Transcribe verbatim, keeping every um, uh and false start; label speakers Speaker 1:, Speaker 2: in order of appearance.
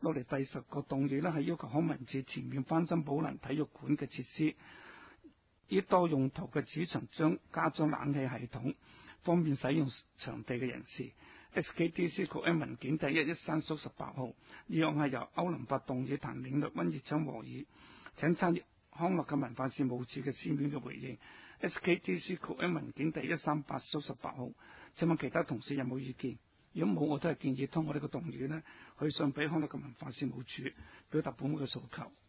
Speaker 1: 落嚟第十個動議呢，係要求康文署全面翻新寶蘭體育館嘅設施，以多用途嘅主場將加裝冷氣系統，方便使用場地嘅人士。S K D C 局喺文件第一一三數十八號，議案係由歐林伯動議，譚領律、温熱昌和議，請參閱康樂及文化事務署嘅書面嘅回應。S K D C 局喺文件第一三八數十八號，請問其他同事有冇意見？如果冇，我都係建議通過呢個動議呢，去信俾康樂及文化事務署，表達本會嘅訴求。